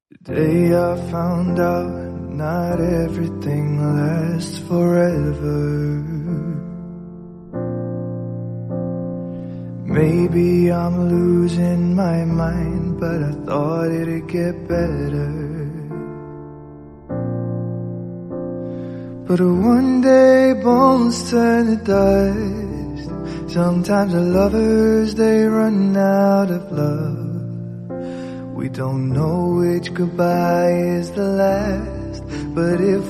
Today I found out not everything lasts forever. Maybe I'm losing my mind, but I thought it'd get better. But one day bones turn to dust. Sometimes the lovers, they run out of love. We don't know which goodbye is the last, but if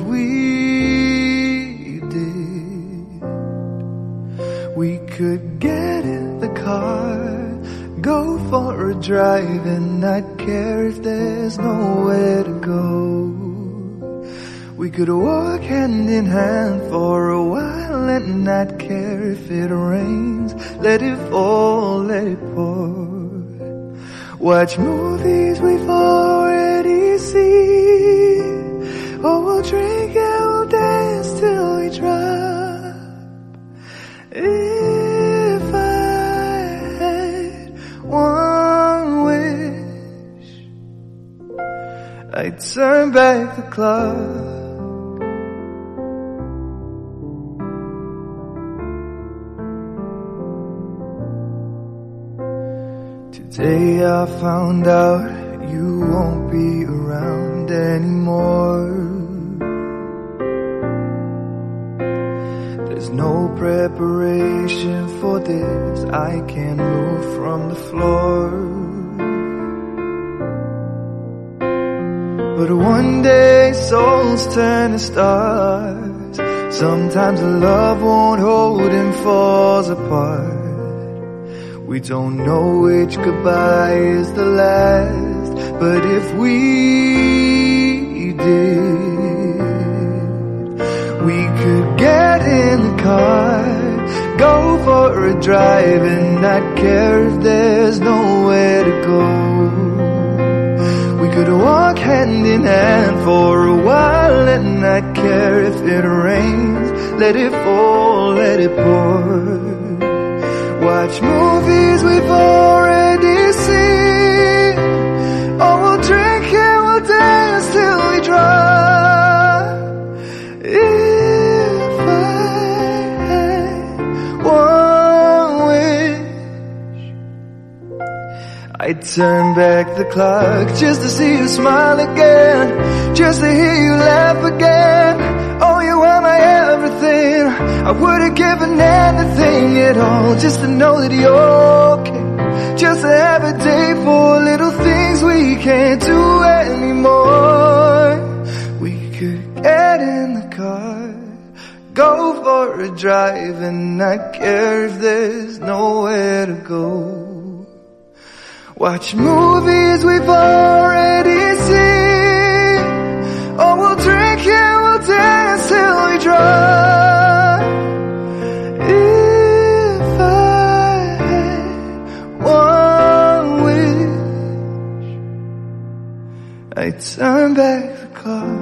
we did, we could get in the car, go for a drive, and not care if there's nowhere to go. We could walk hand in hand for a while and not care if it rains. Let it fall, let it pour. Watch movies we've already seen. Oh, we'll drink and we'll dance till we drop. If I had one wish, I'd turn back the clock. Today I found out you won't be around anymore. There's no preparation for this. I can't move from the floor. But one day souls turn to stars. Sometimes the love won't hold and falls apart. We don't know which goodbye is the last, but if we did, we could get in the car, go for a drive, and not care if there's nowhere to go. We could walk hand in hand for a while and not care if it rains. Let it fall, let it pour. Watch movies we've already seen. Oh, we'll drink and we'll dance till we drop. If I had one wish, I'd turn back the clock just to see you smile again, just to hear you laugh again. Oh, you are my everything. I would have given anything at all just to know that you're okay, just to have a day for little things we can't do anymore. We could get in the car, go for a drive, and not care if there's nowhere to go. Watch movies we've already seen. Oh, we'll drink and we'll dance till we drop. If I had one wish, I'd turn back the clock.